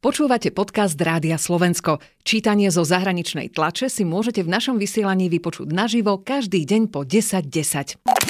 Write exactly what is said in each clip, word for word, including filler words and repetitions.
Počúvate podcast Rádia Slovensko. Čítanie zo zahraničnej tlače si môžete v našom vysielaní vypočuť naživo každý deň po desať desať.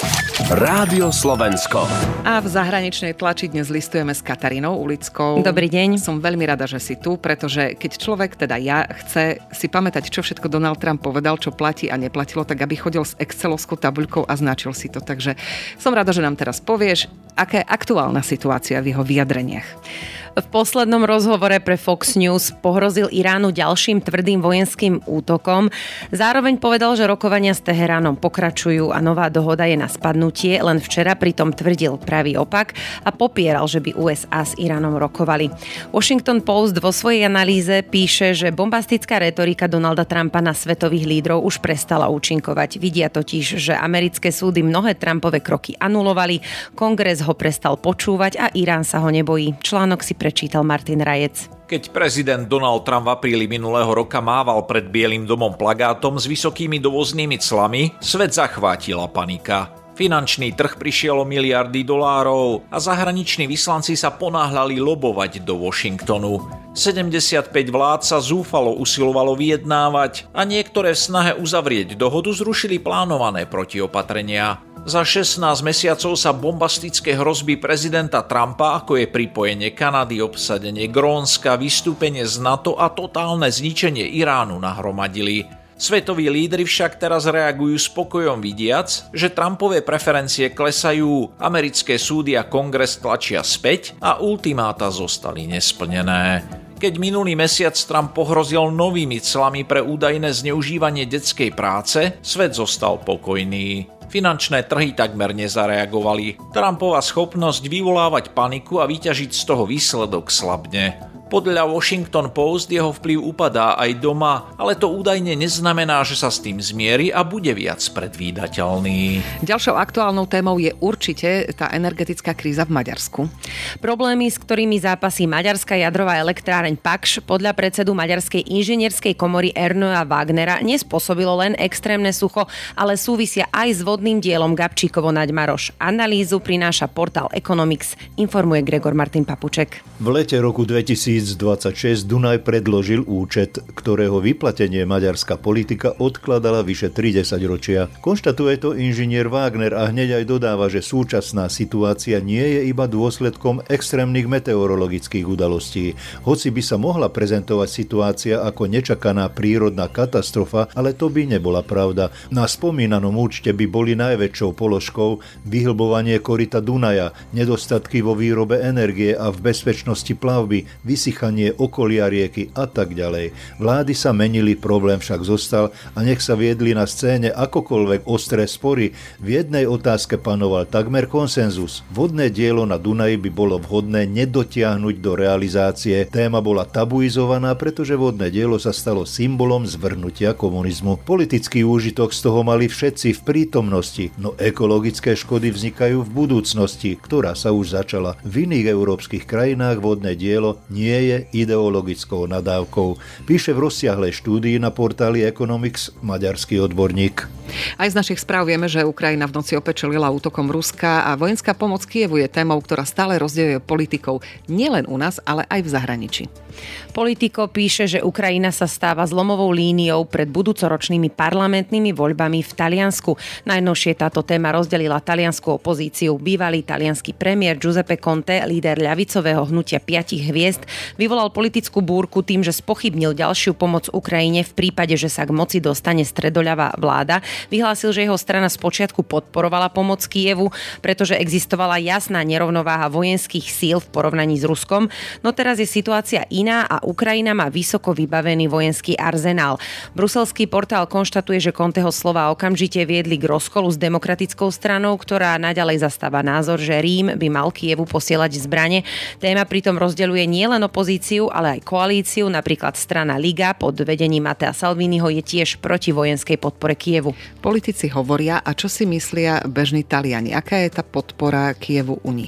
Rádio Slovensko. A v zahraničnej tlači dnes listujeme s Katarínou Ulickou. Dobrý deň. Som veľmi rada, že si tu, pretože keď človek, teda ja, chce si pamätať, čo všetko Donald Trump povedal, čo platí a neplatilo, tak aby chodil s excelovskou tabuľkou a značil si to. Takže som rada, že nám teraz povieš, aká je aktuálna situácia v jeho vyjadreniach. V poslednom rozhovore pre Fox News pohrozil Iránu ďalším tvrdým vojenským útokom. Zároveň povedal, že rokovania s Teheránom pokračujú a nová dohoda je na spadnutie, len včera pritom tvrdil pravý opak a popieral, že by ú es á s Iránom rokovali. Washington Post vo svojej analýze píše, že bombastická retorika Donalda Trumpa na svetových lídrov už prestala účinkovať. Vidia totiž, že americké súdy mnohé Trumpove kroky anulovali, Kongres ho prestal počúvať a Irán sa ho nebojí. Článok si prečítal Martin Rajec. Keď prezident Donald Trump v apríli minulého roka mával pred Bielým domom plagátom s vysokými dovoznými clami, svet zachvátila panika. Finančný trh prišiel o miliardy dolárov a zahraniční vyslanci sa ponáhľali lobovať do Washingtonu. sedemdesiatpäť vlád sa zúfalo usilovalo vyjednávať a niektoré v snahe uzavrieť dohodu zrušili plánované protiopatrenia. Za šestnásť mesiacov sa bombastické hrozby prezidenta Trumpa, ako je pripojenie Kanady, obsadenie Grónska, vystúpenie z NATO a totálne zničenie Iránu nahromadili. Svetoví lídri však teraz reagujú spokojom vidiac, že Trumpové preferencie klesajú, americké súdy a Kongres tlačia späť a ultimáta zostali nesplnené. Keď minulý mesiac Trump pohrozil novými clami pre údajné zneužívanie detskej práce, svet zostal pokojný. Finančné trhy takmer nezareagovali. Trumpova schopnosť vyvolávať paniku a vyťažiť z toho výsledok slabne. Podľa Washington Post jeho vplyv upadá aj doma, ale to údajne neznamená, že sa s tým zmieri a bude viac predvídateľný. Ďalšou aktuálnou témou je určite tá energetická kríza v Maďarsku. Problémy, s ktorými zápasí maďarská jadrová elektráreň Pakš, podľa predsedu Maďarskej inžinierskej komory Ernőa Wagnera nespôsobilo len extrémne sucho, ale súvisia aj s vodným dielom Gabčíkovo naď Maroš. Analýzu prináša portál Economics, informuje Gregor Martin Papuček. V lete roku dvetisícdvadsaťšesť Dunaj predložil účet, ktorého vyplatenie maďarská politika odkladala vyše tri desaťročia. Konštatuje to inžinier Wagner a hneď aj dodáva, že súčasná situácia nie je iba dôsledkom extrémnych meteorologických udalostí. Hoci by sa mohla prezentovať situácia ako nečakaná prírodná katastrofa, ale to by nebola pravda. Na spomínanom účte by boli najväčšou položkou vyhlbovanie koryta Dunaja, nedostatky vo výrobe energie a v bezpečnosti plavby, vysychanie okolia rieky a tak ďalej. Vlády sa menili, problém však zostal a nech sa viedli na scéne akokoľvek ostré spory, v jednej otázke panoval takmer konsenzus. Vodné dielo na Dunaji by bolo vhodné nedotiahnuť do realizácie. Téma bola tabuizovaná, pretože vodné dielo sa stalo symbolom zvrhnutia komunizmu. Politický úžitok z toho mali všetci v prítomnosti, no ekologické škody vznikajú v budúcnosti, ktorá sa už začala. V iných európskych krajinách vodné dielo nie je ideologickou nadávkou. Píše v rozsiahlej štúdii na portáli Economics maďarský odborník. Aj z našich správ vieme, že Ukrajina v noci opäť čelila útokom Ruska a vojenská pomoc Kyjevu je témou, ktorá stále rozdeľuje politikov nielen u nás, ale aj v zahraničí. Politico píše, že Ukrajina sa stáva zlomovou líniou pred budúcoročnými parlamentnými voľbami v Taliansku. Najnovšie táto téma rozdelila taliansku opozíciu. Bývalý taliansky premiér Giuseppe Conte, líder ľavicového hnutia piatich hviezd, vyvolal politickú búrku tým, že spochybnil ďalšiu pomoc Ukrajine v prípade, že sa k moci dostane stredoľavá vláda. Vyhlásil, že jeho strana spočiatku podporovala pomoc Kyjevu, pretože existovala jasná nerovnováha vojenských síl v porovnaní s Ruskom, no teraz je situácia iná a Ukrajina má vysoko vybavený vojenský arzenál. Bruselský portál konštatuje, že Conteho slová okamžite viedli k rozkolu s demokratickou stranou, ktorá naďalej zastáva názor, že Rím by mal Kyjevu posielať zbrane. Téma pritom rozdeľuje nielen opozíciu, ale aj koalíciu, napríklad strana Liga pod vedením Mattea Salviniho je tiež proti vojenskej podpore Kyjevu. Politici hovoria, a čo si myslia bežní Taliani? Aká je tá podpora Kyjevu u nich?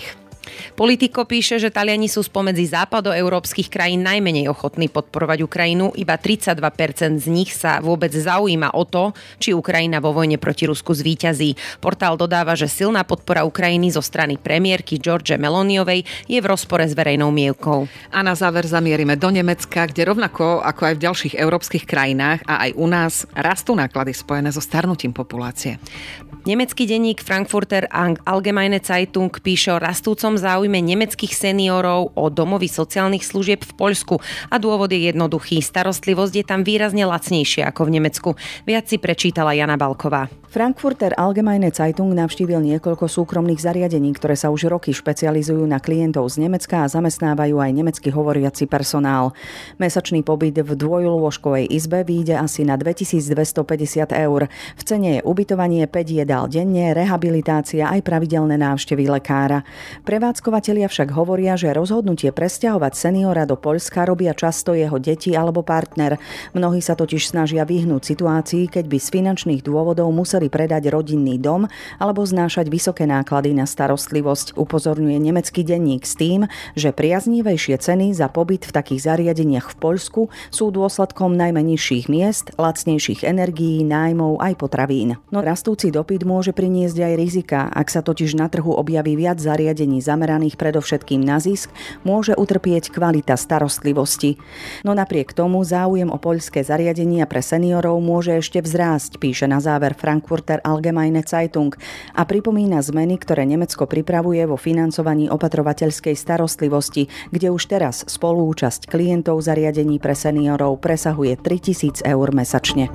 Politico píše, že Taliani sú spomedzi západoeurópskych krajín najmenej ochotní podporovať Ukrajinu. Iba tridsaťdva percent z nich sa vôbec zaujíma o to, či Ukrajina vo vojne proti Rusku zvíťazí. Portál dodáva, že silná podpora Ukrajiny zo strany premiérky Giorgie Meloniovej je v rozpore s verejnou mienkou. A na záver zamierime do Nemecka, kde rovnako ako aj v ďalších európskych krajinách a aj u nás rastú náklady spojené so starnutím populácie. Nemecký denník Frankfurter Allgemeine Zeitung píše o rastúcom záujme nemeckých seniorov o domovy sociálnych služieb v Poľsku a dôvod je jednoduchý. Starostlivosť je tam výrazne lacnejšia ako v Nemecku. Viac si prečítala Jana Balková. Frankfurter Allgemeine Zeitung navštívil niekoľko súkromných zariadení, ktoré sa už roky špecializujú na klientov z Nemecka a zamestnávajú aj nemecky hovoriaci personál. Mesačný pobyt v dvojlôžkovej izbe vyjde asi na dvetisícdvestopäťdesiat eur. V cene je ubytovanie, päť jedál denne, rehabilitácia aj pravidelné návštevy lekára. Prevádzkovatelia však hovoria, že rozhodnutie presťahovať seniora do Poľska robia často jeho deti alebo partner. Mnohí sa totiž snažia vyhnúť situácii, keď by z finančných dôvodov museli predať rodinný dom alebo znášať vysoké náklady na starostlivosť. Upozorňuje nemecký denník s tým, že priaznivejšie ceny za pobyt v takých zariadeniach v Poľsku sú dôsledkom najmä nižších miest, lacnejších energií, nájmov aj potravín. No rastúci dopyt môže priniesť aj rizika. Ak sa totiž na trhu objaví viac zariadení zameraných predovšetkým na zisk, môže utrpieť kvalita starostlivosti. No napriek tomu záujem o poľské zariadenia pre seniorov môže ešte vzrásť, píše na záver Frankfurter Allgemeine Zeitung a pripomína zmeny, ktoré Nemecko pripravuje vo financovaní opatrovateľskej starostlivosti, kde už teraz spoluúčasť klientov zariadení pre seniorov presahuje tritisíc eur mesačne.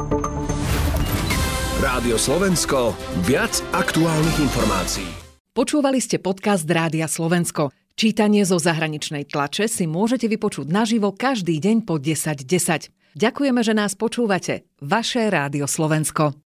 Rádio Slovensko, viac aktuálnych informácií. Počúvali ste podcast Rádia Slovensko. Čítanie zo zahraničnej tlače si môžete vypočuť naživo každý deň po desať desať. Ďakujeme, že nás počúvate. Vaše Rádio Slovensko.